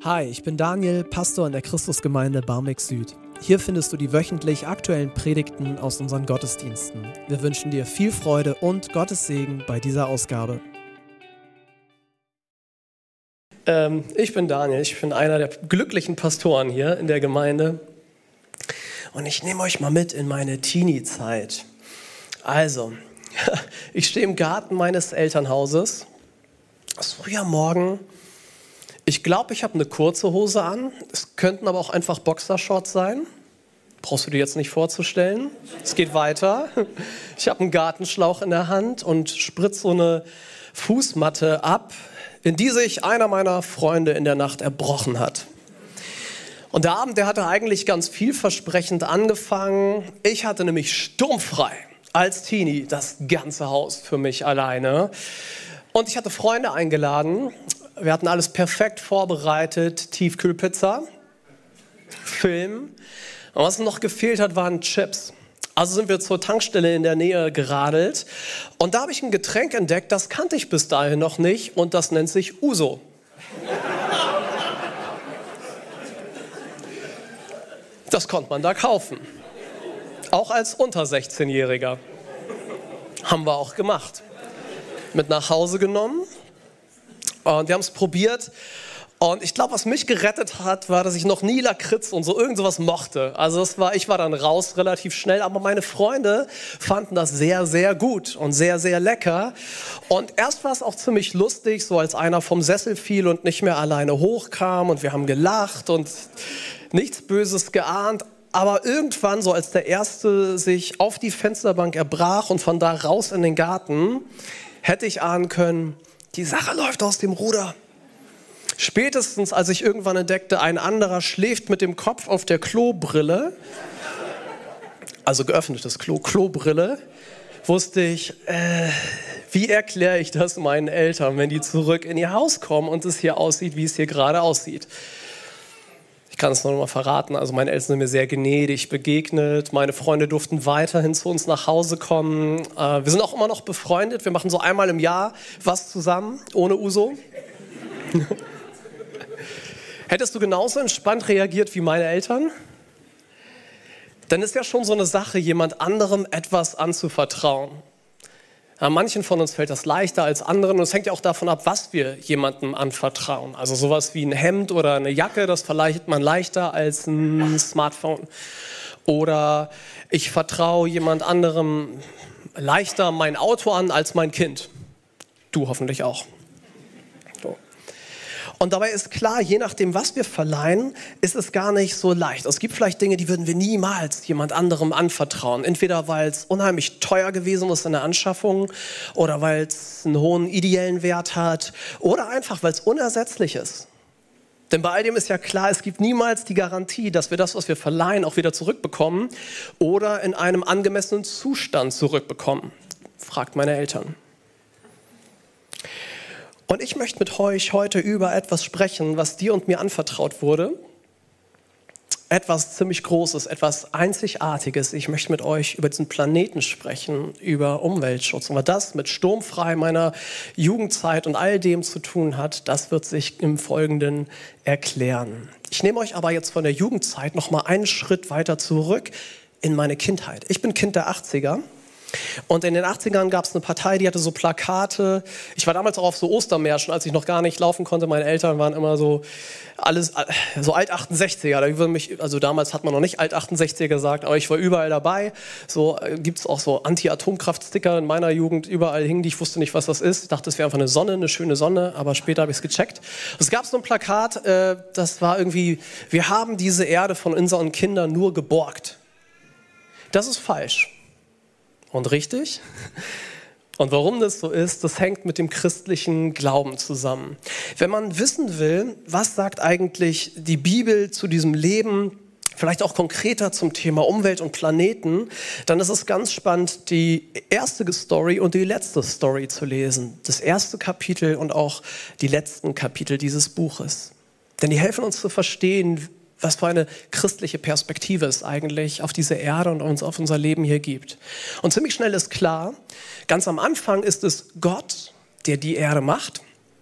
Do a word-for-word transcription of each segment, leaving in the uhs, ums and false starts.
Hi, ich bin Daniel, Pastor in der Christusgemeinde Barmbek Süd. Hier findest du die wöchentlich aktuellen Predigten aus unseren Gottesdiensten. Wir wünschen dir viel Freude und Gottes Segen bei dieser Ausgabe. Ähm, ich bin Daniel, ich bin einer der glücklichen Pastoren hier in der Gemeinde. Und ich nehme euch mal mit in meine Teenie-Zeit. Also, ich stehe im Garten meines Elternhauses. Es ist früher Morgen. Ich glaube, ich habe eine kurze Hose an. Es könnten aber auch einfach Boxershorts sein. Brauchst du dir jetzt nicht vorzustellen. Es geht weiter. Ich habe einen Gartenschlauch in der Hand und spritze so eine Fußmatte ab, in die sich einer meiner Freunde in der Nacht erbrochen hat. Und der Abend, der hatte eigentlich ganz vielversprechend angefangen. Ich hatte nämlich sturmfrei als Teenie das ganze Haus für mich alleine. Und ich hatte Freunde eingeladen. Wir hatten alles perfekt vorbereitet, Tiefkühlpizza, Film. Und was noch gefehlt hat, waren Chips. Also sind wir zur Tankstelle in der Nähe geradelt. Und da habe ich ein Getränk entdeckt, das kannte ich bis dahin noch nicht. Und das nennt sich Uso. Das konnte man da kaufen. Auch als unter sechzehnjähriger. Haben wir auch gemacht. Mit nach Hause genommen. Und wir haben es probiert. Und ich glaube, was mich gerettet hat, war, dass ich noch nie Lakritz und so irgend sowas mochte. Also das war, ich war dann raus relativ schnell. Aber meine Freunde fanden das sehr, sehr gut und sehr, sehr lecker. Und erst war es auch ziemlich lustig, so als einer vom Sessel fiel und nicht mehr alleine hochkam. Und wir haben gelacht und nichts Böses geahnt. Aber irgendwann, so als der Erste sich auf die Fensterbank erbrach und von da raus in den Garten, hätte ich ahnen können, die Sache läuft aus dem Ruder. Spätestens, als ich irgendwann entdeckte, ein anderer schläft mit dem Kopf auf der Klobrille, also geöffnetes Klo, Klobrille, wusste ich, äh, wie erkläre ich das meinen Eltern, wenn die zurück in ihr Haus kommen und es hier aussieht, wie es hier gerade aussieht. Ich kann es noch mal verraten, also meine Eltern sind mir sehr gnädig begegnet, meine Freunde durften weiterhin zu uns nach Hause kommen. Äh, wir sind auch immer noch befreundet, wir machen so einmal im Jahr was zusammen, ohne Uso. Hättest du genauso entspannt reagiert wie meine Eltern? Dann ist ja schon so eine Sache, jemand anderem etwas anzuvertrauen. Ja, manchen von uns fällt das leichter als anderen und es hängt ja auch davon ab, was wir jemandem anvertrauen. Also sowas wie ein Hemd oder eine Jacke, das verleiht man leichter als ein Smartphone. Oder ich vertraue jemand anderem leichter mein Auto an als mein Kind. Du hoffentlich auch. So. Und dabei ist klar, je nachdem, was wir verleihen, ist es gar nicht so leicht. Es gibt vielleicht Dinge, die würden wir niemals jemand anderem anvertrauen. Entweder weil es unheimlich teuer gewesen ist in der Anschaffung oder weil es einen hohen ideellen Wert hat oder einfach, weil es unersetzlich ist. Denn bei all dem ist ja klar, es gibt niemals die Garantie, dass wir das, was wir verleihen, auch wieder zurückbekommen oder in einem angemessenen Zustand zurückbekommen. Fragt meine Eltern. Und ich möchte mit euch heute über etwas sprechen, was dir und mir anvertraut wurde. Etwas ziemlich Großes, etwas Einzigartiges. Ich möchte mit euch über diesen Planeten sprechen, über Umweltschutz. Und was das mit Sturmfrei meiner Jugendzeit und all dem zu tun hat, das wird sich im Folgenden erklären. Ich nehme euch aber jetzt von der Jugendzeit noch mal einen Schritt weiter zurück in meine Kindheit. Ich bin Kind der achtziger. Und in den achtzigern gab es eine Partei, die hatte so Plakate. Ich war damals auch auf so Ostermärschen, als ich noch gar nicht laufen konnte. Meine Eltern waren immer so alles so Alt-achtundsechziger. Also damals hat man noch nicht Alt-achtundsechziger gesagt, aber ich war überall dabei. So gibt es auch so Anti-Atomkraft-Sticker in meiner Jugend. Überall hingen die. Ich wusste nicht, was das ist. Ich dachte, es wäre einfach eine Sonne, eine schöne Sonne. Aber später habe ich es gecheckt. Es gab so ein Plakat, das war irgendwie: Wir haben diese Erde von unseren Kindern nur geborgt. Das ist falsch. Und richtig? Und warum das so ist, das hängt mit dem christlichen Glauben zusammen. Wenn man wissen will, was sagt eigentlich die Bibel zu diesem Leben, vielleicht auch konkreter zum Thema Umwelt und Planeten, dann ist es ganz spannend, die erste Story und die letzte Story zu lesen. Das erste Kapitel und auch die letzten Kapitel dieses Buches. Denn die helfen uns zu verstehen, was für eine christliche Perspektive es eigentlich auf diese Erde und uns auf unser Leben hier gibt. Und ziemlich schnell ist klar, ganz am Anfang ist es Gott, der die Erde macht.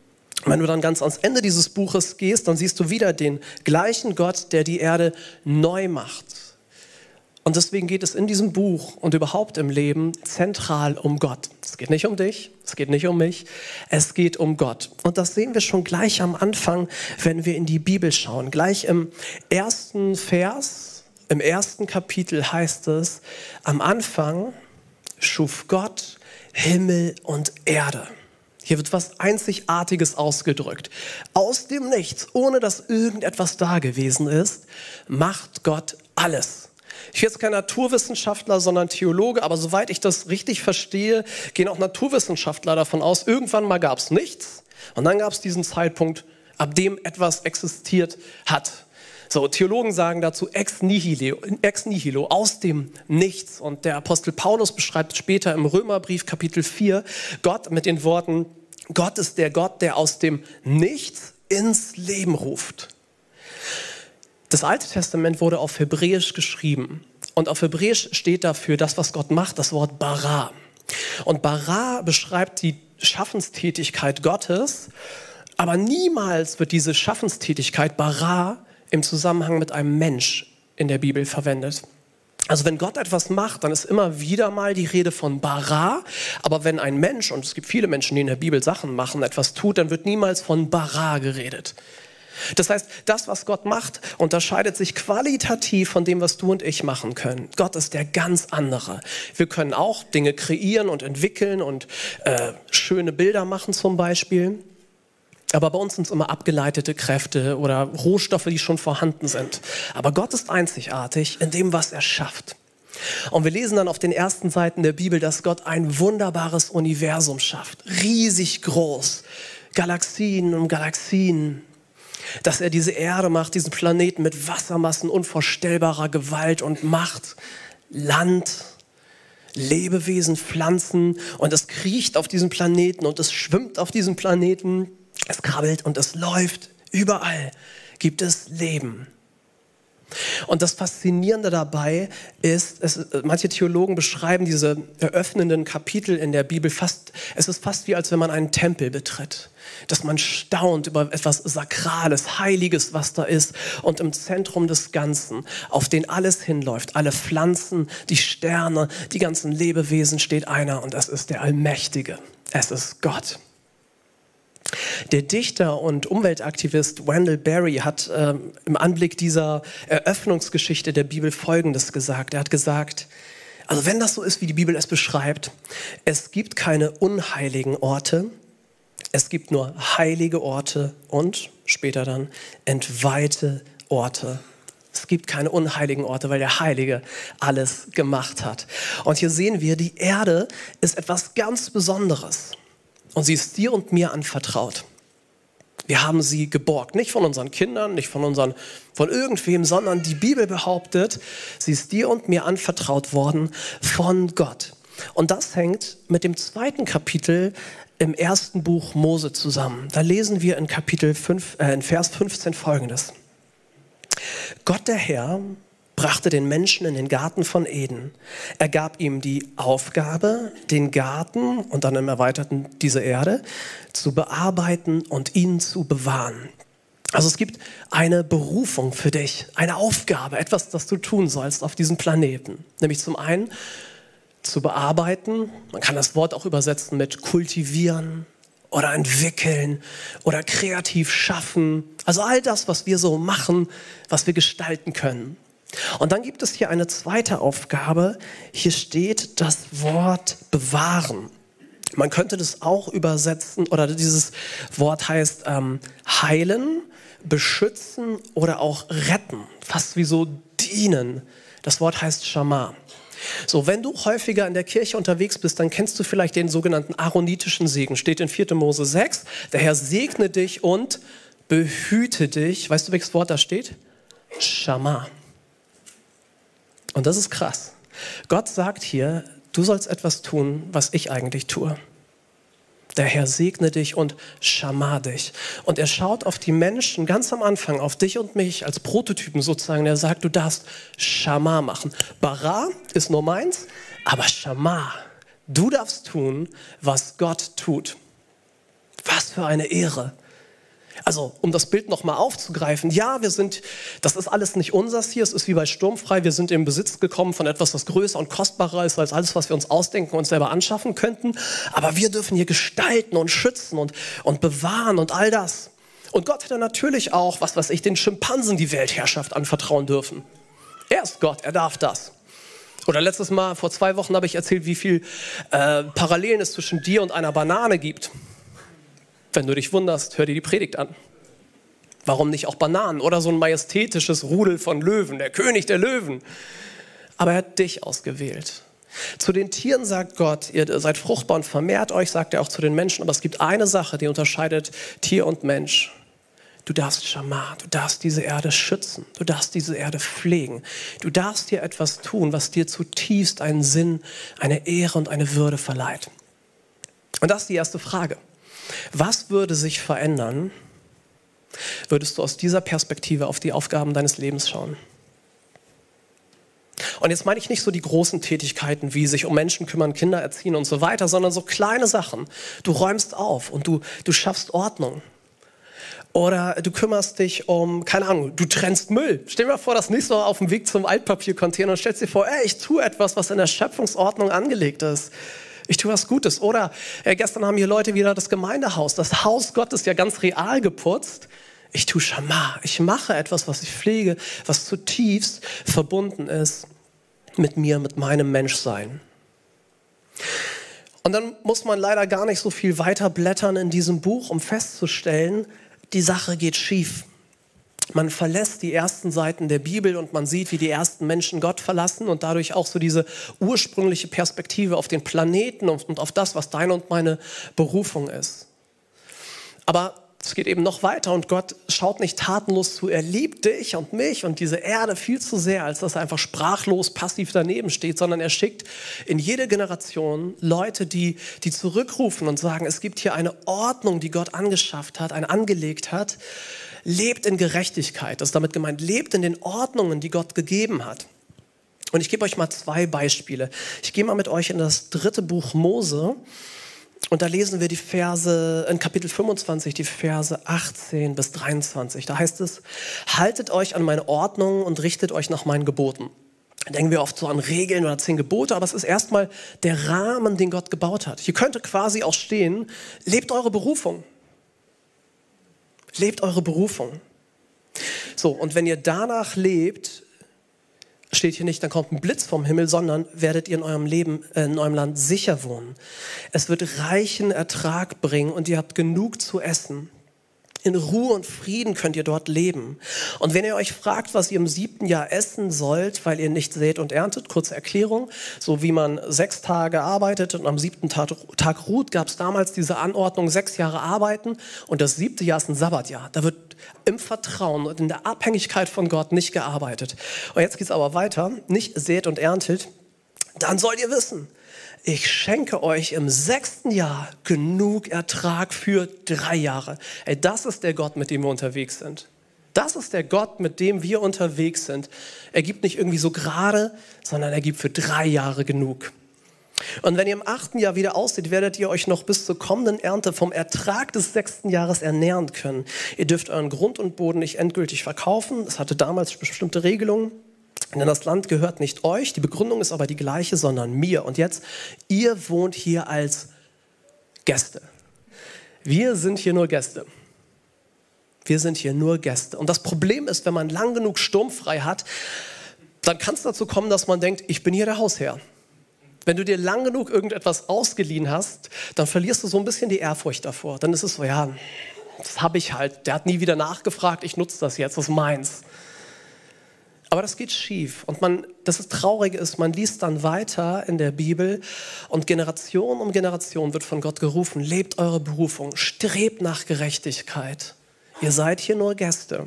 Und wenn du dann ganz ans Ende dieses Buches gehst, dann siehst du wieder den gleichen Gott, der die Erde neu macht. Und deswegen geht es in diesem Buch und überhaupt im Leben zentral um Gott. Es geht nicht um dich, es geht nicht um mich, es geht um Gott. Und das sehen wir schon gleich am Anfang, wenn wir in die Bibel schauen. Gleich im ersten Vers, im ersten Kapitel heißt es, am Anfang schuf Gott Himmel und Erde. Hier wird was Einzigartiges ausgedrückt. Aus dem Nichts, ohne dass irgendetwas da gewesen ist, macht Gott alles. Ich bin jetzt kein Naturwissenschaftler, sondern Theologe, aber soweit ich das richtig verstehe, gehen auch Naturwissenschaftler davon aus, irgendwann mal gab es nichts und dann gab es diesen Zeitpunkt, ab dem etwas existiert hat. So, Theologen sagen dazu ex nihilo, ex nihilo, aus dem Nichts. Und der Apostel Paulus beschreibt später im Römerbrief Kapitel vier Gott mit den Worten, Gott ist der Gott, der aus dem Nichts ins Leben ruft. Das Alte Testament wurde auf Hebräisch geschrieben und auf Hebräisch steht dafür das, was Gott macht, das Wort bara. Und bara beschreibt die Schaffenstätigkeit Gottes, aber niemals wird diese Schaffenstätigkeit bara im Zusammenhang mit einem Mensch in der Bibel verwendet. Also wenn Gott etwas macht, dann ist immer wieder mal die Rede von bara, aber wenn ein Mensch, und es gibt viele Menschen, die in der Bibel Sachen machen, etwas tut, dann wird niemals von bara geredet. Das heißt, das, was Gott macht, unterscheidet sich qualitativ von dem, was du und ich machen können. Gott ist der ganz andere. Wir können auch Dinge kreieren und entwickeln und äh, schöne Bilder machen zum Beispiel. Aber bei uns sind es immer abgeleitete Kräfte oder Rohstoffe, die schon vorhanden sind. Aber Gott ist einzigartig in dem, was er schafft. Und wir lesen dann auf den ersten Seiten der Bibel, dass Gott ein wunderbares Universum schafft. Riesig groß. Galaxien um Galaxien. Dass er diese Erde macht, diesen Planeten mit Wassermassen unvorstellbarer Gewalt und Macht, Land, Lebewesen, Pflanzen und es kriecht auf diesem Planeten und es schwimmt auf diesem Planeten, es krabbelt und es läuft. Überall gibt es Leben. Und das Faszinierende dabei ist, es, manche Theologen beschreiben diese eröffnenden Kapitel in der Bibel fast, es ist fast wie als wenn man einen Tempel betritt. Dass man staunt über etwas Sakrales, Heiliges, was da ist. Und im Zentrum des Ganzen, auf den alles hinläuft, alle Pflanzen, die Sterne, die ganzen Lebewesen, steht einer und das ist der Allmächtige. Es ist Gott. Der Dichter und Umweltaktivist Wendell Berry hat äh, im Anblick dieser Eröffnungsgeschichte der Bibel Folgendes gesagt. Er hat gesagt, also wenn das so ist, wie die Bibel es beschreibt, es gibt keine unheiligen Orte, es gibt nur heilige Orte und später dann entweihte Orte. Es gibt keine unheiligen Orte, weil der Heilige alles gemacht hat. Und hier sehen wir, die Erde ist etwas ganz Besonderes. Und sie ist dir und mir anvertraut. Wir haben sie geborgt. Nicht von unseren Kindern, nicht von, unseren, von irgendwem, sondern die Bibel behauptet, sie ist dir und mir anvertraut worden von Gott. Und das hängt mit dem zweiten Kapitel im ersten Buch Mose zusammen. Da lesen wir in Kapitel fünf, äh, in Vers fünfzehn Folgendes. Gott der Herr brachte den Menschen in den Garten von Eden. Er gab ihm die Aufgabe, den Garten und dann im Erweiterten diese Erde zu bearbeiten und ihn zu bewahren. Also es gibt eine Berufung für dich, eine Aufgabe, etwas, das du tun sollst auf diesem Planeten. Nämlich zum einen zu bearbeiten, man kann das Wort auch übersetzen mit kultivieren oder entwickeln oder kreativ schaffen. Also all das, was wir so machen, was wir gestalten können. Und dann gibt es hier eine zweite Aufgabe. Hier steht das Wort bewahren. Man könnte das auch übersetzen, oder dieses Wort heißt ähm, heilen, beschützen oder auch retten. Fast wie so dienen. Das Wort heißt Schama. So, wenn du häufiger in der Kirche unterwegs bist, dann kennst du vielleicht den sogenannten aaronitischen Segen. Steht in vierter Mose sechs. Der Herr segne dich und behüte dich. Weißt du, welches Wort da steht? Schama. Und das ist krass. Gott sagt hier, du sollst etwas tun, was ich eigentlich tue. Der Herr segne dich und schama dich. Und er schaut auf die Menschen ganz am Anfang, auf dich und mich als Prototypen sozusagen. Er sagt, du darfst Schama machen. Bara ist nur meins, aber Schama. Du darfst tun, was Gott tut. Was für eine Ehre. Also, um das Bild nochmal aufzugreifen, ja, wir sind, das ist alles nicht unseres hier, es ist wie bei Sturmfrei, wir sind in Besitz gekommen von etwas, was größer und kostbarer ist als alles, was wir uns ausdenken und selber anschaffen könnten, aber wir dürfen hier gestalten und schützen und, und bewahren und all das. Und Gott hätte natürlich auch, was weiß ich, den Schimpansen die Weltherrschaft anvertrauen dürfen. Er ist Gott, er darf das. Oder letztes Mal, vor zwei Wochen, habe ich erzählt, wie viel äh, Parallelen es zwischen dir und einer Banane gibt. Wenn du dich wunderst, hör dir die Predigt an. Warum nicht auch Bananen oder so ein majestätisches Rudel von Löwen, der König der Löwen? Aber er hat dich ausgewählt. Zu den Tieren sagt Gott, ihr seid fruchtbar und vermehrt euch, sagt er auch zu den Menschen. Aber es gibt eine Sache, die unterscheidet Tier und Mensch. Du darfst Schamar, du darfst diese Erde schützen, du darfst diese Erde pflegen. Du darfst dir etwas tun, was dir zutiefst einen Sinn, eine Ehre und eine Würde verleiht. Und das ist die erste Frage. Was würde sich verändern, würdest du aus dieser Perspektive auf die Aufgaben deines Lebens schauen? Und jetzt meine ich nicht so die großen Tätigkeiten, wie sich um Menschen kümmern, Kinder erziehen und so weiter, sondern so kleine Sachen. Du räumst auf und du, du schaffst Ordnung. Oder du kümmerst dich um, keine Ahnung, du trennst Müll. Stell dir mal vor, das nächste Mal auf dem Weg zum Altpapiercontainer und stellst dir vor, ey, ich tue etwas, was in der Schöpfungsordnung angelegt ist. Ich tue was Gutes. Oder äh, gestern haben hier Leute wieder das Gemeindehaus, das Haus Gottes ja ganz real geputzt. Ich tue Schamar. Ich mache etwas, was ich pflege, was zutiefst verbunden ist mit mir, mit meinem Menschsein. Und dann muss man leider gar nicht so viel weiter blättern in diesem Buch, um festzustellen, die Sache geht schief. Man verlässt die ersten Seiten der Bibel und man sieht, wie die ersten Menschen Gott verlassen und dadurch auch so diese ursprüngliche Perspektive auf den Planeten und auf das, was deine und meine Berufung ist. Aber es geht eben noch weiter und Gott schaut nicht tatenlos zu. Er liebt dich und mich und diese Erde viel zu sehr, als dass er einfach sprachlos passiv daneben steht, sondern er schickt in jede Generation Leute, die, die zurückrufen und sagen, es gibt hier eine Ordnung, die Gott angeschafft hat, eine angelegt hat. Lebt in Gerechtigkeit, das ist damit gemeint, lebt in den Ordnungen, die Gott gegeben hat. Und ich gebe euch mal zwei Beispiele. Ich gehe mal mit euch in das dritte Buch Mose. Und da lesen wir die Verse, in Kapitel fünfundzwanzig, die Verse achtzehn bis dreiundzwanzig. Da heißt es, haltet euch an meine Ordnung und richtet euch nach meinen Geboten. Da denken wir oft so an Regeln oder zehn Gebote, aber es ist erstmal der Rahmen, den Gott gebaut hat. Hier könnte quasi auch stehen, lebt eure Berufung. Lebt eure Berufung. So, und wenn ihr danach lebt, steht hier nicht, dann kommt ein Blitz vom Himmel, sondern werdet ihr in eurem Leben, äh, in eurem Land sicher wohnen. Es wird reichen Ertrag bringen und ihr habt genug zu essen. In Ruhe und Frieden könnt ihr dort leben. Und wenn ihr euch fragt, was ihr im siebten Jahr essen sollt, weil ihr nicht sät und erntet, kurze Erklärung, so wie man sechs Tage arbeitet und am siebten Tag, Tag ruht, gab es damals diese Anordnung, sechs Jahre arbeiten und das siebte Jahr ist ein Sabbatjahr. Da wird im Vertrauen und in der Abhängigkeit von Gott nicht gearbeitet. Und jetzt geht es aber weiter, nicht sät und erntet, dann sollt ihr wissen, ich schenke euch im sechsten Jahr genug Ertrag für drei Jahre. Ey, das ist der Gott, mit dem wir unterwegs sind. Das ist der Gott, mit dem wir unterwegs sind. Er gibt nicht irgendwie so gerade, sondern er gibt für drei Jahre genug. Und wenn ihr im achten Jahr wieder ausseht, werdet ihr euch noch bis zur kommenden Ernte vom Ertrag des sechsten Jahres ernähren können. Ihr dürft euren Grund und Boden nicht endgültig verkaufen. Das hatte damals bestimmte Regelungen. Denn das Land gehört nicht euch, die Begründung ist aber die gleiche, sondern mir. Und jetzt, ihr wohnt hier als Gäste. Wir sind hier nur Gäste. Wir sind hier nur Gäste. Und das Problem ist, wenn man lang genug sturmfrei hat, dann kann es dazu kommen, dass man denkt, ich bin hier der Hausherr. Wenn du dir lang genug irgendetwas ausgeliehen hast, dann verlierst du so ein bisschen die Ehrfurcht davor. Dann ist es so, ja, das habe ich halt. Der hat nie wieder nachgefragt, ich nutze das jetzt, das ist meins. Aber das geht schief und man, das ist Traurige ist, man liest dann weiter in der Bibel und Generation um Generation wird von Gott gerufen, lebt eure Berufung, strebt nach Gerechtigkeit. Ihr seid hier nur Gäste.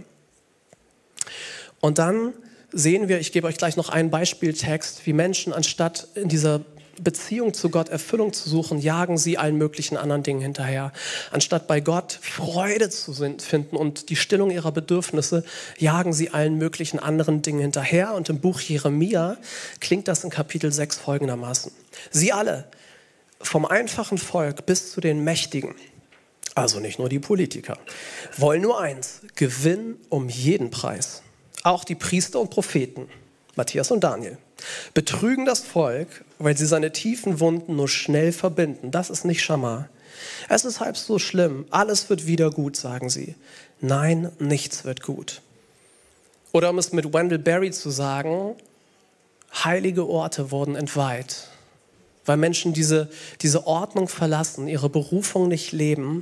Und dann sehen wir, ich gebe euch gleich noch einen Beispieltext, wie Menschen anstatt in dieser Beziehung zu Gott Erfüllung zu suchen, jagen sie allen möglichen anderen Dingen hinterher. Anstatt bei Gott Freude zu finden und die Stillung ihrer Bedürfnisse, jagen sie allen möglichen anderen Dingen hinterher. Und im Buch Jeremia klingt das in Kapitel sechs folgendermaßen. Sie alle, vom einfachen Volk bis zu den Mächtigen, also nicht nur die Politiker, wollen nur eins: Gewinn um jeden Preis. Auch die Priester und Propheten, Matthias und Daniel, betrügen das Volk, weil sie seine tiefen Wunden nur schnell verbinden. Das ist nicht Schamar. Es ist halb so schlimm. Alles wird wieder gut, sagen sie. Nein, nichts wird gut. Oder um es mit Wendell Berry zu sagen, heilige Orte wurden entweiht, weil Menschen diese, diese Ordnung verlassen, ihre Berufung nicht leben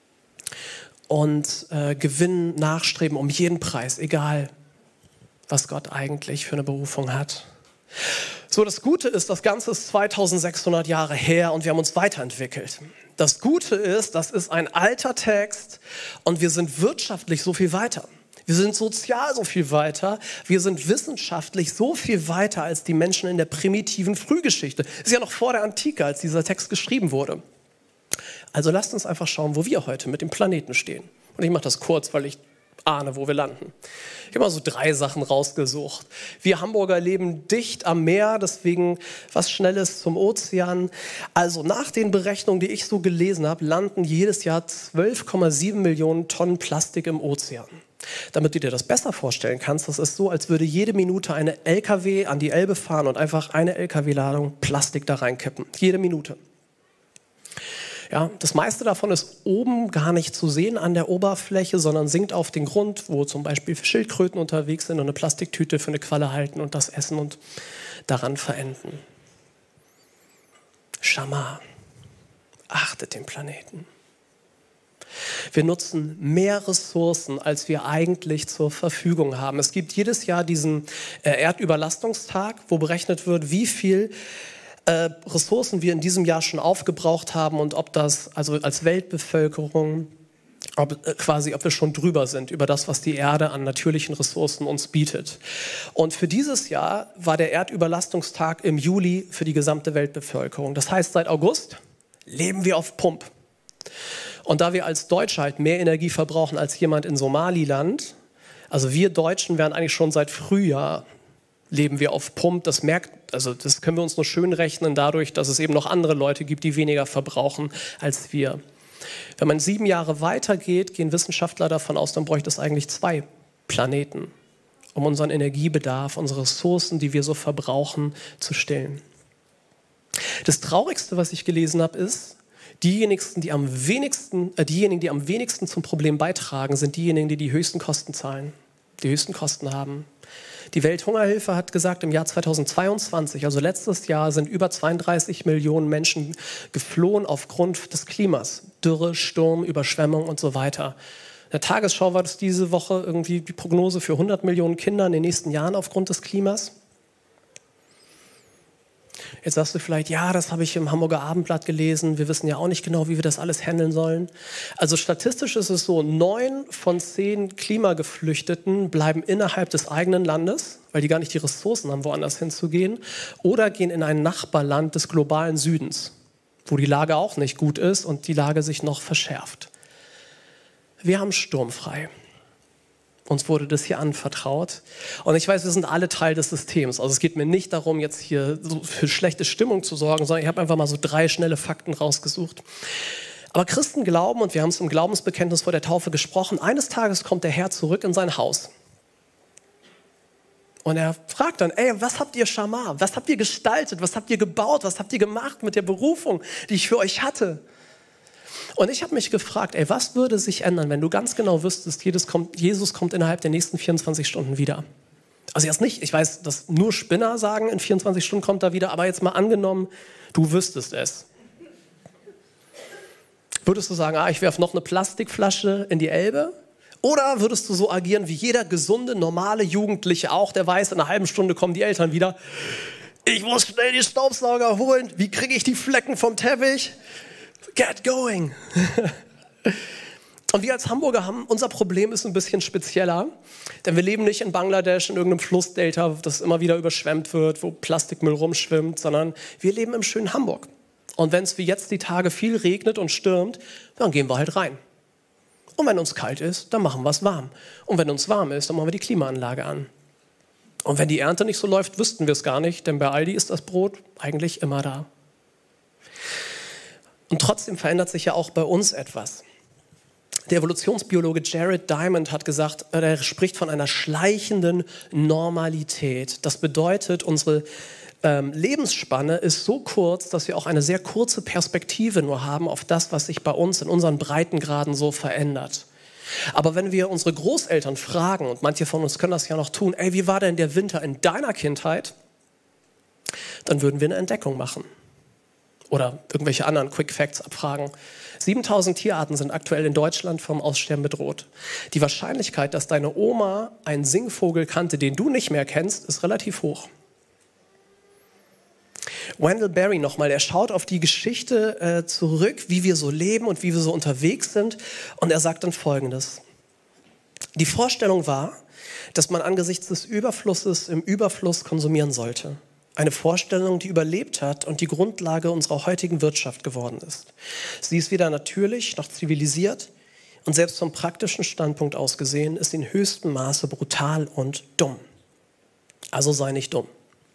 und äh, Gewinn nachstreben um jeden Preis, egal was Gott eigentlich für eine Berufung hat. So, das Gute ist, das Ganze ist zweitausendsechshundert Jahre her und wir haben uns weiterentwickelt. Das Gute ist, das ist ein alter Text und wir sind wirtschaftlich so viel weiter. Wir sind sozial so viel weiter. Wir sind wissenschaftlich so viel weiter als die Menschen in der primitiven Frühgeschichte. Das ist ja noch vor der Antike, als dieser Text geschrieben wurde. Also lasst uns einfach schauen, wo wir heute mit dem Planeten stehen. Und ich mache das kurz, weil ich ahne, wo wir landen. Ich habe mal so drei Sachen rausgesucht. Wir Hamburger leben dicht am Meer, deswegen was Schnelles zum Ozean. Also nach den Berechnungen, die ich so gelesen habe, landen jedes Jahr zwölf Komma sieben Millionen Tonnen Plastik im Ozean. Damit du dir das besser vorstellen kannst, das ist so, als würde jede Minute eine L K W an die Elbe fahren und einfach eine L K W-Ladung Plastik da reinkippen. Jede Minute. Ja, das meiste davon ist oben gar nicht zu sehen an der Oberfläche, sondern sinkt auf den Grund, wo zum Beispiel Schildkröten unterwegs sind und eine Plastiktüte für eine Qualle halten und das essen und daran verenden. Schamar, achtet den Planeten. Wir nutzen mehr Ressourcen, als wir eigentlich zur Verfügung haben. Es gibt jedes Jahr diesen äh, Erdüberlastungstag, wo berechnet wird, wie viel äh, Ressourcen wir in diesem Jahr schon aufgebraucht haben und ob das, also als Weltbevölkerung, ob, äh, quasi, ob wir schon drüber sind über das, was die Erde an natürlichen Ressourcen uns bietet. Und für dieses Jahr war der Erdüberlastungstag im Juli für die gesamte Weltbevölkerung. Das heißt, seit August leben wir auf Pump. Und da wir als Deutsche halt mehr Energie verbrauchen als jemand in Somaliland, also wir Deutschen werden eigentlich schon seit Frühjahr leben wir auf Pump. Das merkt, also das können wir uns nur schön rechnen dadurch, dass es eben noch andere Leute gibt, die weniger verbrauchen als wir. Wenn man sieben Jahre weitergeht, gehen Wissenschaftler davon aus, dann bräuchte es eigentlich zwei Planeten, um unseren Energiebedarf, unsere Ressourcen, die wir so verbrauchen, zu stillen. Das Traurigste, was ich gelesen habe, ist, Diejenigen, die am wenigsten, äh, diejenigen, die am wenigsten zum Problem beitragen, sind diejenigen, die die höchsten Kosten zahlen, die höchsten Kosten haben. Die Welthungerhilfe hat gesagt, im Jahr zweitausendzweiundzwanzig, also letztes Jahr, sind über zweiunddreißig Millionen Menschen geflohen aufgrund des Klimas. Dürre, Sturm, Überschwemmung und so weiter. In der Tagesschau war das diese Woche irgendwie die Prognose für hundert Millionen Kinder in den nächsten Jahren aufgrund des Klimas. Jetzt sagst du vielleicht, ja, das habe ich im Hamburger Abendblatt gelesen. Wir wissen ja auch nicht genau, wie wir das alles handeln sollen. Also statistisch ist es so, neun von zehn Klimageflüchteten bleiben innerhalb des eigenen Landes, weil die gar nicht die Ressourcen haben, woanders hinzugehen, oder gehen in ein Nachbarland des globalen Südens, wo die Lage auch nicht gut ist und die Lage sich noch verschärft. Wir haben sturmfrei. Uns wurde das hier anvertraut. Und ich weiß, wir sind alle Teil des Systems. Also es geht mir nicht darum, jetzt hier so für schlechte Stimmung zu sorgen, sondern ich habe einfach mal so drei schnelle Fakten rausgesucht. Aber Christen glauben, und wir haben es im Glaubensbekenntnis vor der Taufe gesprochen, eines Tages kommt der Herr zurück in sein Haus. Und er fragt dann, ey, was habt ihr Schamar? Was habt ihr gestaltet? Was habt ihr gebaut? Was habt ihr gemacht mit der Berufung, die ich für euch hatte? Und ich habe mich gefragt, ey, was würde sich ändern, wenn du ganz genau wüsstest, Jesus kommt, Jesus kommt innerhalb der nächsten vierundzwanzig Stunden wieder? Also jetzt nicht, ich weiß, dass nur Spinner sagen, in vierundzwanzig Stunden kommt er wieder, aber jetzt mal angenommen, du wüsstest es. Würdest du sagen, ah, ich werfe noch eine Plastikflasche in die Elbe? Oder würdest du so agieren wie jeder gesunde, normale Jugendliche auch, der weiß, in einer halben Stunde kommen die Eltern wieder. Ich muss schnell die Staubsauger holen. Wie kriege ich die Flecken vom Teppich? Get going. Und wir als Hamburger haben, unser Problem ist ein bisschen spezieller, denn wir leben nicht in Bangladesch in irgendeinem Flussdelta, das immer wieder überschwemmt wird, wo Plastikmüll rumschwimmt, sondern wir leben im schönen Hamburg. Und wenn es wie jetzt die Tage viel regnet und stürmt, dann gehen wir halt rein. Und wenn uns kalt ist, dann machen wir es warm. Und wenn uns warm ist, dann machen wir die Klimaanlage an. Und wenn die Ernte nicht so läuft, wüssten wir es gar nicht, denn bei Aldi ist das Brot eigentlich immer da. Und trotzdem verändert sich ja auch bei uns etwas. Der Evolutionsbiologe Jared Diamond hat gesagt, er spricht von einer schleichenden Normalität. Das bedeutet, unsere ähm, Lebensspanne ist so kurz, dass wir auch eine sehr kurze Perspektive nur haben auf das, was sich bei uns in unseren Breitengraden so verändert. Aber wenn wir unsere Großeltern fragen, und manche von uns können das ja noch tun, ey, wie war denn der Winter in deiner Kindheit? Dann würden wir eine Entdeckung machen. Oder irgendwelche anderen Quick Facts abfragen. siebentausend Tierarten sind aktuell in Deutschland vom Aussterben bedroht. Die Wahrscheinlichkeit, dass deine Oma einen Singvogel kannte, den du nicht mehr kennst, ist relativ hoch. Wendell Berry nochmal, er schaut auf die Geschichte äh, zurück, wie wir so leben und wie wir so unterwegs sind. Und er sagt dann Folgendes. Die Vorstellung war, dass man angesichts des Überflusses im Überfluss konsumieren sollte. Eine Vorstellung, die überlebt hat und die Grundlage unserer heutigen Wirtschaft geworden ist. Sie ist weder natürlich noch zivilisiert und selbst vom praktischen Standpunkt aus gesehen ist sie in höchstem Maße brutal und dumm. Also sei nicht dumm.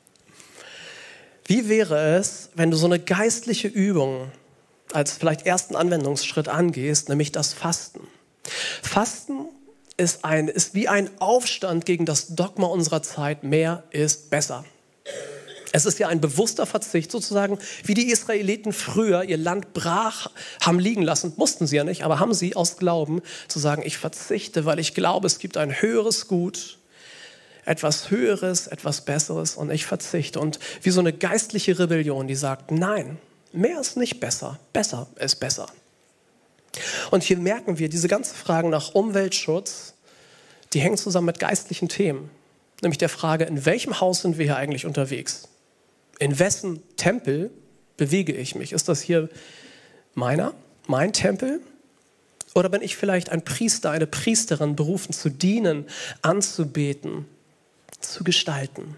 Wie wäre es, wenn du so eine geistliche Übung als vielleicht ersten Anwendungsschritt angehst, nämlich das Fasten? Fasten ist, ein, ist wie ein Aufstand gegen das Dogma unserer Zeit, mehr ist besser. Es ist ja ein bewusster Verzicht, sozusagen wie die Israeliten früher ihr Land brach haben liegen lassen, mussten sie ja nicht, aber haben sie aus Glauben zu sagen, ich verzichte, weil ich glaube, es gibt ein höheres Gut, etwas Höheres, etwas Besseres und ich verzichte. Und wie so eine geistliche Rebellion, die sagt, nein, mehr ist nicht besser, besser ist besser. Und hier merken wir, diese ganzen Fragen nach Umweltschutz, die hängen zusammen mit geistlichen Themen, nämlich der Frage, in welchem Haus sind wir hier eigentlich unterwegs? In wessen Tempel bewege ich mich? Ist das hier meiner, mein Tempel? Oder bin ich vielleicht ein Priester, eine Priesterin, berufen zu dienen, anzubeten, zu gestalten?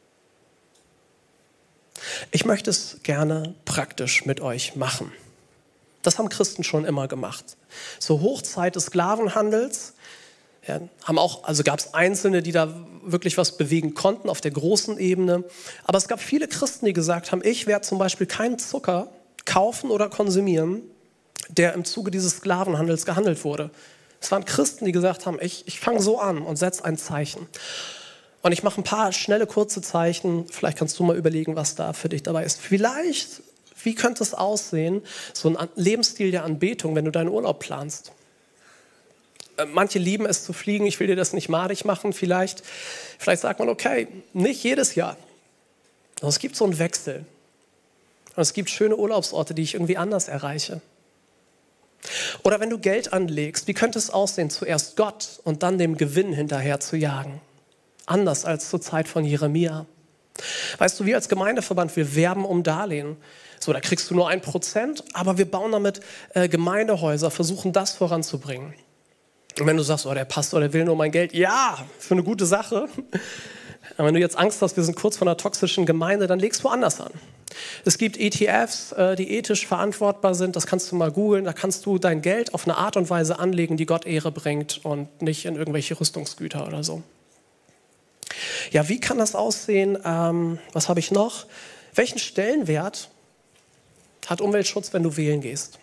Ich möchte es gerne praktisch mit euch machen. Das haben Christen schon immer gemacht. Zur Hochzeit des Sklavenhandels Ja, haben auch, also gab es Einzelne, die da wirklich was bewegen konnten auf der großen Ebene. Aber es gab viele Christen, die gesagt haben, ich werde zum Beispiel keinen Zucker kaufen oder konsumieren, der im Zuge dieses Sklavenhandels gehandelt wurde. Es waren Christen, die gesagt haben, ich, ich fange so an und setze ein Zeichen. Und ich mache ein paar schnelle, kurze Zeichen. Vielleicht kannst du mal überlegen, was da für dich dabei ist. Vielleicht, wie könnte es aussehen, so ein Lebensstil der Anbetung, wenn du deinen Urlaub planst? Manche lieben es zu fliegen, ich will dir das nicht madig machen, vielleicht, vielleicht sagt man, okay, nicht jedes Jahr. Aber es gibt so einen Wechsel. Und es gibt schöne Urlaubsorte, die ich irgendwie anders erreiche. Oder wenn du Geld anlegst, wie könnte es aussehen, zuerst Gott und dann dem Gewinn hinterher zu jagen? Anders als zur Zeit von Jeremia. Weißt du, wir als Gemeindeverband, wir werben um Darlehen. So, da kriegst du nur ein Prozent, aber wir bauen damit äh, Gemeindehäuser, versuchen das voranzubringen. Und wenn du sagst, oh, der Pastor, der will nur mein Geld, ja, für eine gute Sache. Aber wenn du jetzt Angst hast, wir sind kurz vor einer toxischen Gemeinde, dann legst du anders an. Es gibt E T Fs, die ethisch verantwortbar sind, das kannst du mal googeln, da kannst du dein Geld auf eine Art und Weise anlegen, die Gott Ehre bringt und nicht in irgendwelche Rüstungsgüter oder so. Ja, wie kann das aussehen? Ähm, was habe ich noch? Welchen Stellenwert hat Umweltschutz, wenn du wählen gehst?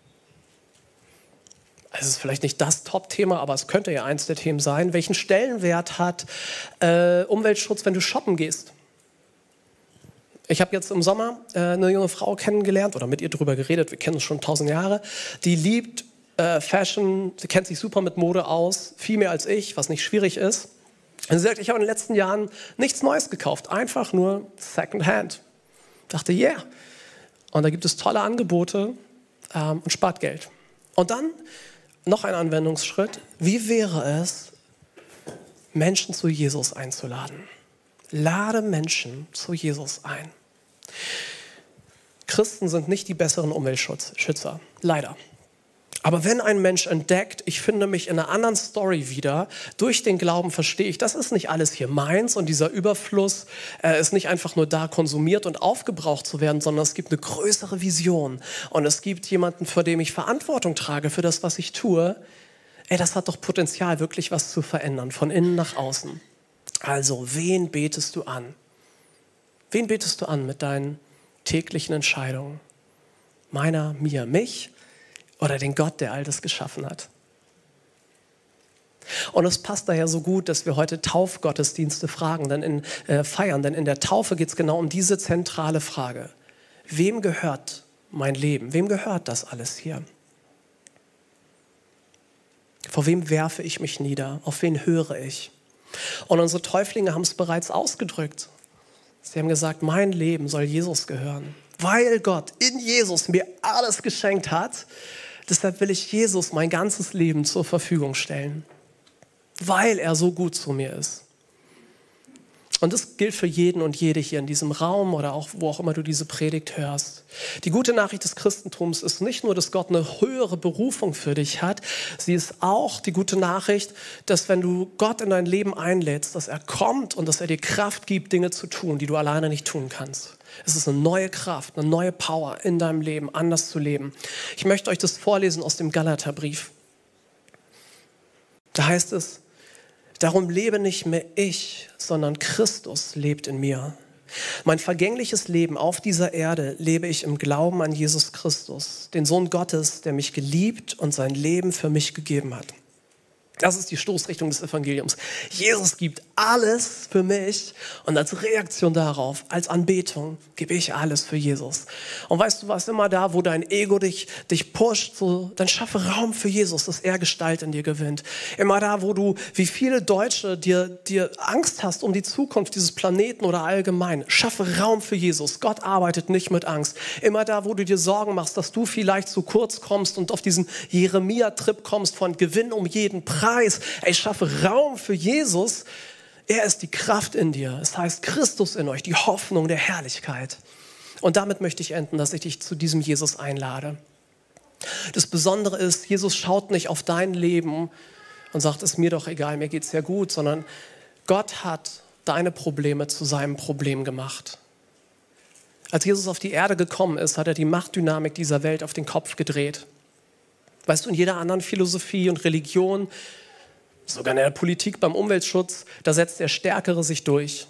Es ist vielleicht nicht das Top-Thema, aber es könnte ja eins der Themen sein. Welchen Stellenwert hat äh, Umweltschutz, wenn du shoppen gehst? Ich habe jetzt im Sommer äh, eine junge Frau kennengelernt oder mit ihr drüber geredet, wir kennen uns schon tausend Jahre. Die liebt äh, Fashion, sie kennt sich super mit Mode aus, viel mehr als ich, was nicht schwierig ist. Und sie sagt, ich habe in den letzten Jahren nichts Neues gekauft, einfach nur Secondhand. Ich dachte, yeah. Und da gibt es tolle Angebote ähm, und spart Geld. Und dann noch ein Anwendungsschritt. Wie wäre es, Menschen zu Jesus einzuladen? Lade Menschen zu Jesus ein. Christen sind nicht die besseren Umweltschützer, leider. Aber wenn ein Mensch entdeckt, ich finde mich in einer anderen Story wieder, durch den Glauben verstehe ich, das ist nicht alles hier meins und dieser Überfluss äh, ist nicht einfach nur da, konsumiert und aufgebraucht zu werden, sondern es gibt eine größere Vision und es gibt jemanden, vor dem ich Verantwortung trage für das, was ich tue. Ey, das hat doch Potenzial, wirklich was zu verändern, von innen nach außen. Also, wen betest du an? Wen betest du an mit deinen täglichen Entscheidungen? Meiner, mir, mich? Oder den Gott, der all das geschaffen hat? Und es passt daher so gut, dass wir heute Taufgottesdienste fragen, denn in, äh, feiern, denn in der Taufe geht es genau um diese zentrale Frage. Wem gehört mein Leben? Wem gehört das alles hier? Vor wem werfe ich mich nieder? Auf wen höre ich? Und unsere Täuflinge haben es bereits ausgedrückt. Sie haben gesagt, mein Leben soll Jesus gehören. Weil Gott in Jesus mir alles geschenkt hat, deshalb will ich Jesus mein ganzes Leben zur Verfügung stellen. Weil er so gut zu mir ist. Und das gilt für jeden und jede hier in diesem Raum oder auch wo auch immer du diese Predigt hörst. Die gute Nachricht des Christentums ist nicht nur, dass Gott eine höhere Berufung für dich hat, sie ist auch die gute Nachricht, dass wenn du Gott in dein Leben einlädst, dass er kommt und dass er dir Kraft gibt, Dinge zu tun, die du alleine nicht tun kannst. Es ist eine neue Kraft, eine neue Power in deinem Leben, anders zu leben. Ich möchte euch das vorlesen aus dem Galaterbrief. Da heißt es, darum lebe nicht mehr ich, sondern Christus lebt in mir. Mein vergängliches Leben auf dieser Erde lebe ich im Glauben an Jesus Christus, den Sohn Gottes, der mich geliebt und sein Leben für mich gegeben hat. Das ist die Stoßrichtung des Evangeliums. Jesus gibt alles für mich und als Reaktion darauf, als Anbetung, gebe ich alles für Jesus. Und weißt du was, immer da, wo dein Ego dich, dich pusht, so, dann schaffe Raum für Jesus, dass er Gestalt in dir gewinnt. Immer da, wo du, wie viele Deutsche, dir, dir Angst hast um die Zukunft dieses Planeten oder allgemein, schaffe Raum für Jesus. Gott arbeitet nicht mit Angst. Immer da, wo du dir Sorgen machst, dass du vielleicht zu kurz kommst und auf diesen Jeremia-Trip kommst von Gewinn um jeden Preis. Ich schaffe Raum für Jesus. Er ist die Kraft in dir. Es heißt Christus in euch, die Hoffnung der Herrlichkeit. Und damit möchte ich enden, dass ich dich zu diesem Jesus einlade. Das Besondere ist, Jesus schaut nicht auf dein Leben und sagt, es ist mir doch egal, mir geht es ja gut, sondern Gott hat deine Probleme zu seinem Problem gemacht. Als Jesus auf die Erde gekommen ist, hat er die Machtdynamik dieser Welt auf den Kopf gedreht. Weißt du, in jeder anderen Philosophie und Religion, sogar in der Politik beim Umweltschutz, da setzt der Stärkere sich durch.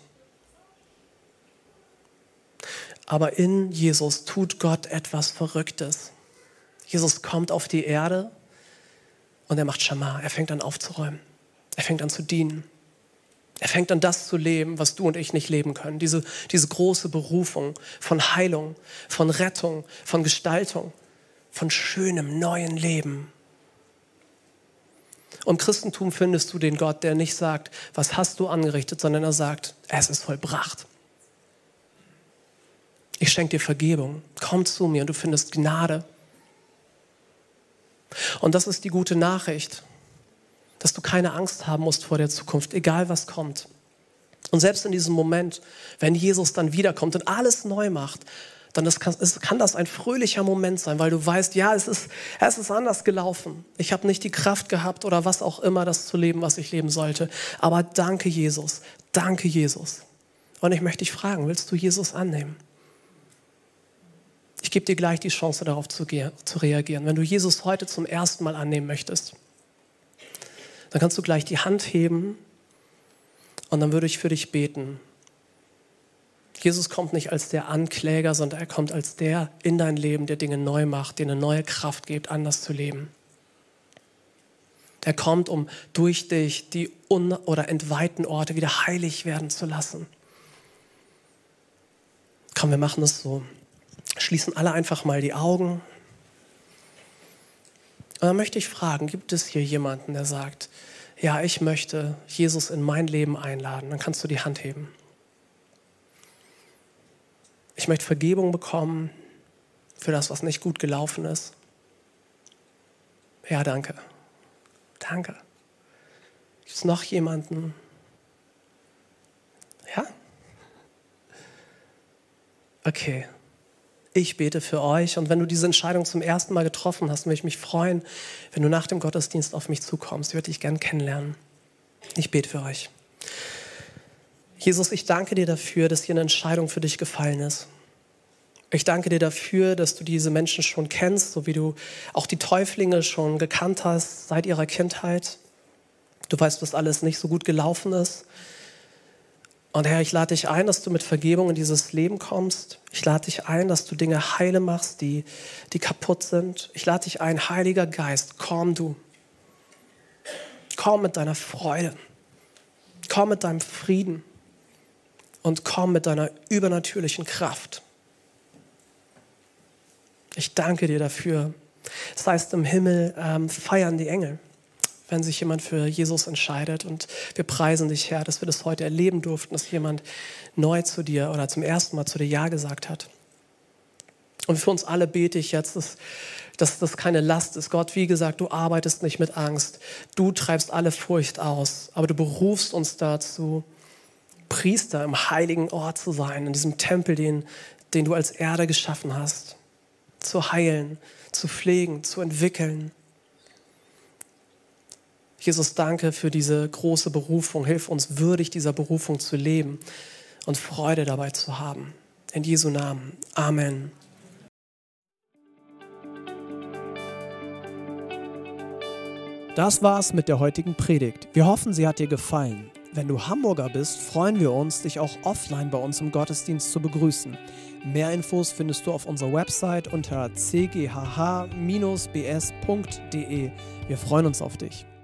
Aber in Jesus tut Gott etwas Verrücktes. Jesus kommt auf die Erde und er macht Schamar. Er fängt an aufzuräumen. Er fängt an zu dienen. Er fängt an das zu leben, was du und ich nicht leben können. Diese, diese große Berufung von Heilung, von Rettung, von Gestaltung. Von schönem, neuen Leben. Und im Christentum findest du den Gott, der nicht sagt, was hast du angerichtet, sondern er sagt, es ist vollbracht. Ich schenke dir Vergebung. Komm zu mir und du findest Gnade. Und das ist die gute Nachricht, dass du keine Angst haben musst vor der Zukunft, egal was kommt. Und selbst in diesem Moment, wenn Jesus dann wiederkommt und alles neu macht, dann das kann, es, kann das ein fröhlicher Moment sein, weil du weißt, ja, es ist, es ist anders gelaufen. Ich habe nicht die Kraft gehabt oder was auch immer, das zu leben, was ich leben sollte. Aber danke Jesus, danke Jesus. Und ich möchte dich fragen, willst du Jesus annehmen? Ich gebe dir gleich die Chance, darauf zu, zu reagieren. Wenn du Jesus heute zum ersten Mal annehmen möchtest, dann kannst du gleich die Hand heben und dann würde ich für dich beten. Jesus kommt nicht als der Ankläger, sondern er kommt als der in dein Leben, der Dinge neu macht, dir eine neue Kraft gibt, anders zu leben. Er kommt, um durch dich die un- oder entweihten Orte wieder heilig werden zu lassen. Komm, wir machen das so. Schließen alle einfach mal die Augen. Und dann möchte ich fragen, gibt es hier jemanden, der sagt, ja, ich möchte Jesus in mein Leben einladen? Dann kannst du die Hand heben. Ich möchte Vergebung bekommen für das, was nicht gut gelaufen ist. Ja, danke. Danke. Gibt es noch jemanden? Ja? Okay. Ich bete für euch und wenn du diese Entscheidung zum ersten Mal getroffen hast, würde ich mich freuen, wenn du nach dem Gottesdienst auf mich zukommst. Ich würde dich gerne kennenlernen. Ich bete für euch. Jesus, ich danke dir dafür, dass hier eine Entscheidung für dich gefallen ist. Ich danke dir dafür, dass du diese Menschen schon kennst, so wie du auch die Täuflinge schon gekannt hast seit ihrer Kindheit. Du weißt, was alles nicht so gut gelaufen ist. Und Herr, ich lade dich ein, dass du mit Vergebung in dieses Leben kommst. Ich lade dich ein, dass du Dinge heile machst, die, die kaputt sind. Ich lade dich ein, Heiliger Geist, komm du. Komm mit deiner Freude. Komm mit deinem Frieden. Und komm mit deiner übernatürlichen Kraft. Ich danke dir dafür. Das heißt, im Himmel ähm, feiern die Engel, wenn sich jemand für Jesus entscheidet. Und wir preisen dich, Herr, dass wir das heute erleben durften, dass jemand neu zu dir oder zum ersten Mal zu dir Ja gesagt hat. Und für uns alle bete ich jetzt, dass, dass das keine Last ist. Gott, wie gesagt, du arbeitest nicht mit Angst. Du treibst alle Furcht aus. Aber du berufst uns dazu, Priester im heiligen Ort zu sein, in diesem Tempel, den, den du als Erde geschaffen hast. Zu heilen, zu pflegen, zu entwickeln. Jesus, danke für diese große Berufung. Hilf uns, würdig dieser Berufung zu leben und Freude dabei zu haben. In Jesu Namen. Amen. Das war's mit der heutigen Predigt. Wir hoffen, sie hat dir gefallen. Wenn du Hamburger bist, freuen wir uns, dich auch offline bei uns im Gottesdienst zu begrüßen. Mehr Infos findest du auf unserer Website unter c g h h bindestrich b s punkt d e. Wir freuen uns auf dich.